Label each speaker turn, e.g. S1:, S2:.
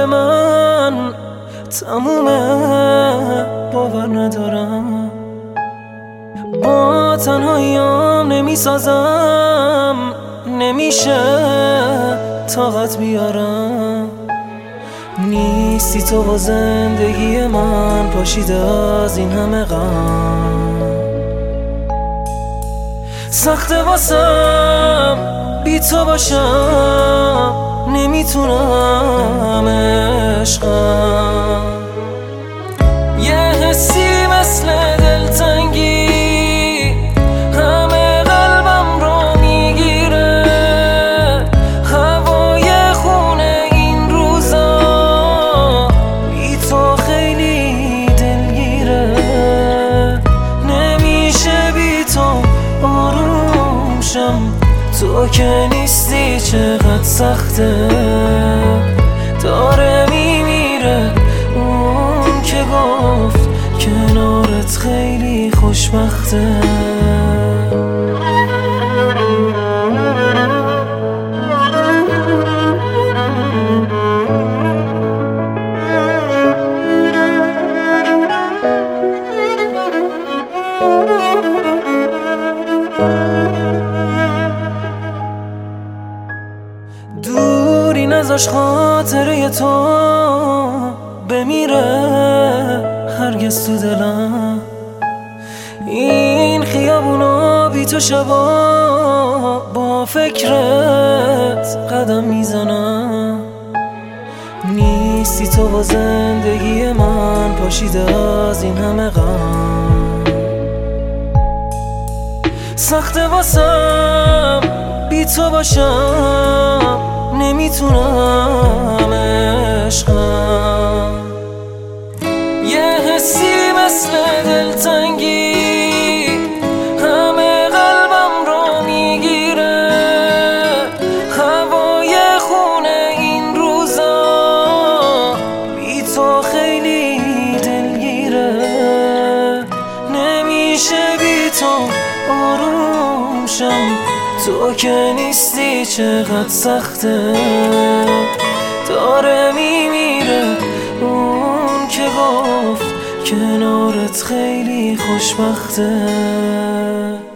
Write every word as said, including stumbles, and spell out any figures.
S1: دل من تمومه، باور ندارم با تنهاییام نمیسازم، نمیشه طاقت بیارم. نیستی تو و زندگی من پاشیده از این همه غم. سخته واسم بی تو باشم، نمیتونم عشقم. یه حسی مثل دلتنگی همه قلبم رو میگیره، هوای خونه این روزا بی تو خیلی دلگیره. نمیشه بی تو آروم شم، تو که نیستی چقدر سخته. داره میمیره اون که گفت کنارت خیلی خوشبخته. دوری نذاش خاطره تو بمیره هرگز تو دلم. این خیابونا بی تو شبا با فکرت قدم میزنم. نیستی تو و زندگی من پاشیده از این همه غم. سخته واسم بی تو باشم، نمیتونم عشقم. یه حسی مثل دلتنگی همه قلبم رو میگیره، هوای خونه این روزا بی تو خیلی دلگیره. نمیشه بی تو آروم شم، تو که نیستی چقدر سخته. داره میمیره اون که گفت کنارت خیلی خوشبخته.